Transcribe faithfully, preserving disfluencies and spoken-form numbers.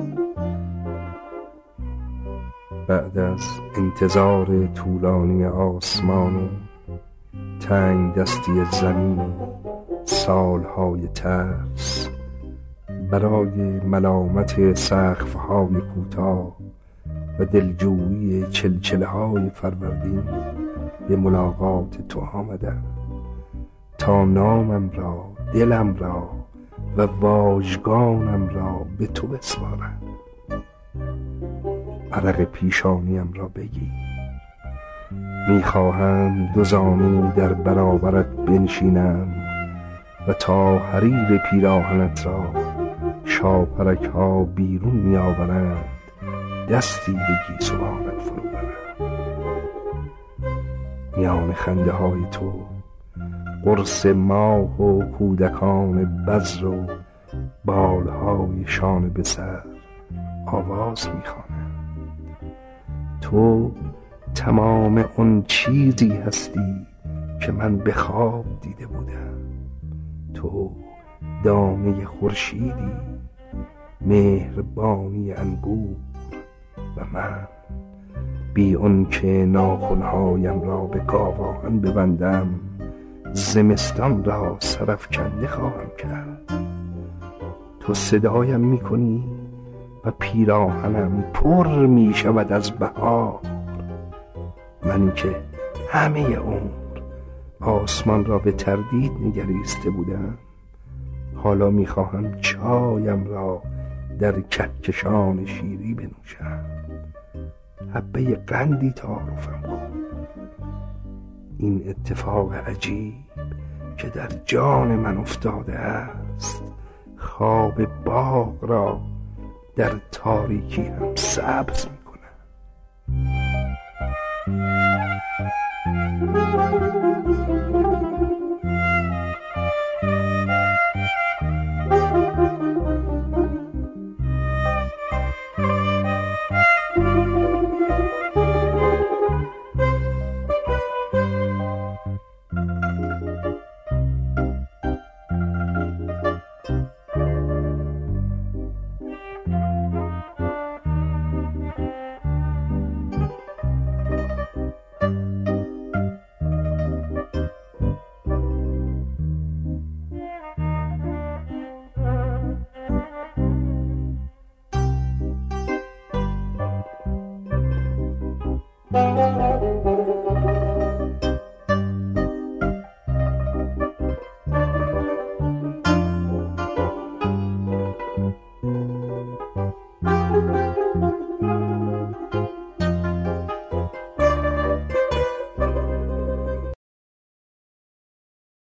بعد از انتظار طولانی آسمان و تنگ دستی زمین و سالهای ترس، برای ملامت سقف‌های کوتاه و دلجویی چلچله‌های فروردین به ملاقات تو آمدم تا نامم را، دلم را و واژگانم را به تو بسپارم. عرق پیشانیم را بگیر، میخواهم دو زانو در برابرت بنشینم و تا حریر پیراهنت را شاپرک ها بیرون می آورند دستی به گیسوانت فرو برم. میان خنده های تو قرص ماه و کودکان بذر و بالهای شانه به سر آواز میخوانم. تو تمام اون چیزی هستی که من به خواب دیده بودم. تو دانه خورشیدی، مهربانی انگور و من بی اون که ناخنهایم را به گاوآهن ببندم زمستان را سرافکنده خواهم کرد. تو صدایم میکنی و پیراهنم پر میشود از بهار. منی که همه عمر آسمان را به تردید نگریسته بودم، حالا میخواهم چایم را در کهکشان شیری بنوشم. حبه قندی تعارفم کن. این اتفاق عجیب که در جان من افتاده است خواب باغ را در تاریکی هم سبز می